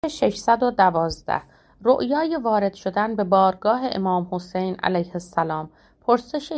612 رؤیای وارد شدن به بارگاه امام حسین علیه السلام. پرسش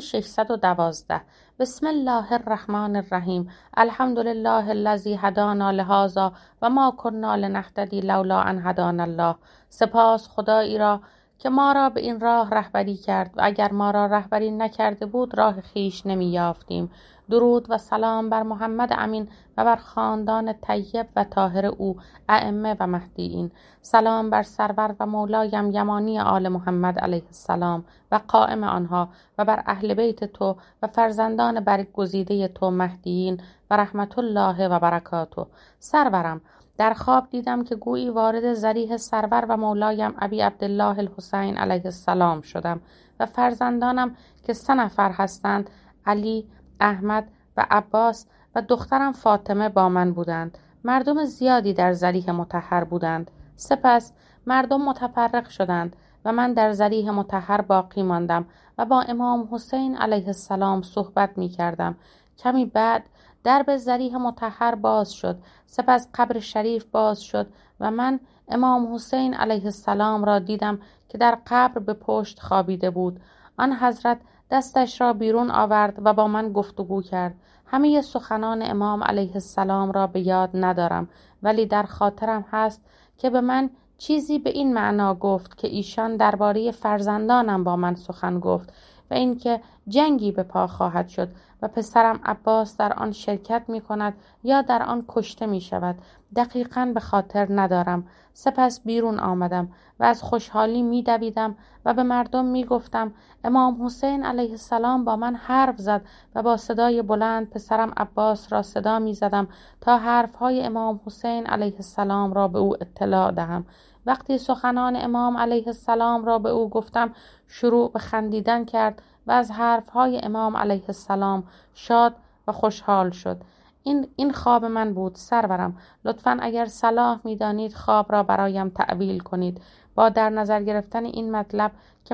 612 بسم الله الرحمن الرحیم. الحمد لله الذی هدانا لهذا و ما کنا لنهتدی لولا ان هدانا الله. سپاس خدایی را که ما را به این راه رهبری کرد و اگر ما را رهبری نکرده بود راه خویش نمی یافتیم. درود و سلام بر محمد امین و بر خاندان طیب و طاهر او، ائمه و مهدیین. سلام بر سرور و مولایم یمانی آل محمد علیه السلام و قائم آنها و بر اهل بیت تو و فرزندان برگزیده تو مهدیین و رحمت الله و برکاته. سرورم، در خواب دیدم که گویی وارد ضریح سرور و مولایم ابی عبدالله الحسین علیه السلام شدم و فرزندانم که 3 نفر هستند، علی، احمد و عباس و دخترم فاطمه با من بودند. مردم زیادی در ضریح مطهر بودند. سپس مردم متفرق شدند و من در ضریح مطهر باقی ماندم و با امام حسین علیه السلام صحبت می کردم. کمی بعد درب ضریح مطهر باز شد. سپس قبر شریف باز شد و من امام حسین علیه السلام را دیدم که در قبر به پشت خوابیده بود. آن حضرت دستش را بیرون آورد و با من گفتگو کرد. همه سخنان امام علیه السلام را به یاد ندارم، ولی در خاطرم هست که به من چیزی به این معنا گفت که ایشان درباره فرزندانم با من سخن گفت و اینکه جنگی به پا خواهد شد و پسرم عباس در آن شرکت می کند یا در آن کشته می شود. دقیقاً به خاطر ندارم. سپس بیرون آمدم و از خوشحالی می دویدم و به مردم می گفتم امام حسین علیه السلام با من حرف زد و با صدای بلند پسرم عباس را صدا می زدم تا حرفهای امام حسین علیه السلام را به او اطلاع دهم. وقتی سخنان امام علیه السلام را به او گفتم شروع به خندیدن کرد و از حرفهای امام علیه السلام شاد و خوشحال شد. این خواب من بود سرورم. لطفاً اگر صلاح می دانید خواب را برایم تعبیل کنید. با در نظر گرفتن این مطلب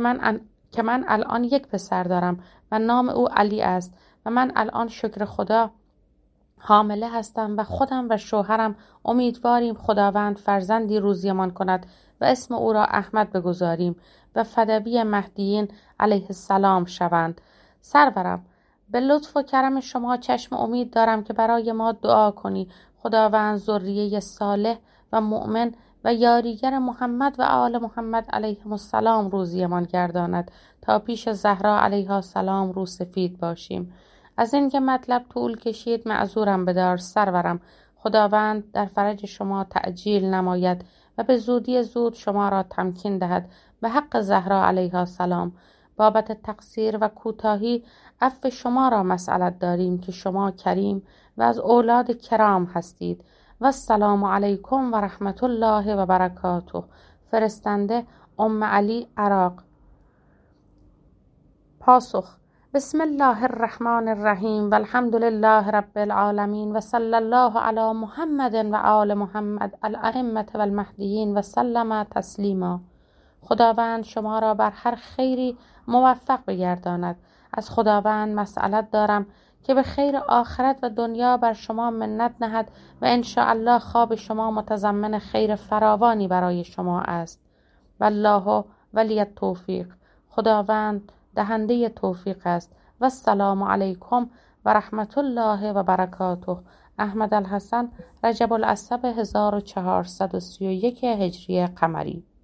که من الان یک پسر دارم و نام او علی است و من الان شکر خدا حامله هستم و خودم و شوهرم امیدواریم خداوند فرزندی روزیمان کند و اسم او را احمد بگذاریم و فدوی مهدیین علیه السلام شوند. سرورم، به لطف و کرم شما چشم امید دارم که برای ما دعا کنی خداوند ذریه صالح و مؤمن و یاریگر محمد و آل محمد علیهم السلام روزیمان گرداند تا پیش زهرا علیها السلام رو سفید باشیم. از اینکه مطلب طول کشید معذورم بدار سرورم. خداوند در فرج شما تعجیل نماید و به زودی زود شما را تمکین دهد به حق زهرا علیها السلام. بابت تقصیر و کوتاهی عفو شما را مسئلت داریم که شما کریم و از اولاد کرام هستید. و السلام علیکم و رحمت الله و برکاته. فرستنده ام علی، عراق. پاسخ: بسم الله الرحمن الرحیم و الحمد لله رب العالمین و صلی الله علی محمد و آل محمد الائمة و المهدیین و سلم تسلیما. خداوند شما را بر هر خیری موفق بگرداند. از خداوند مسئلت دارم که به خیر آخرت و دنیا بر شما منت نهد و انشاءالله خواب شما متضمن خیر فراوانی برای شما است. والله ولی التوفیق. خداوند دهنده توفیق است. و السلام علیکم و رحمت الله و برکاته. احمد الحسن، رجب العصب 1431 هجری قمری.